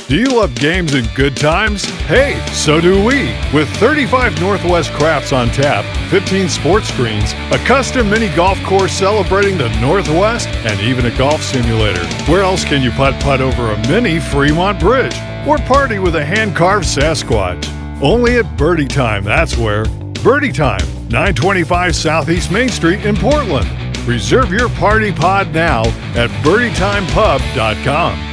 Do you love games and good times? Hey, so do we! With 35 Northwest Crafts on tap, 15 sports screens, a custom mini golf course celebrating the Northwest, and even a golf simulator. Where else can you putt-putt over a mini Fremont Bridge? Or party with a hand-carved Sasquatch? Only at Birdie Time, that's where. Birdie Time, 925 Southeast Main Street in Portland. Reserve your party pod now at birdietimepub.com.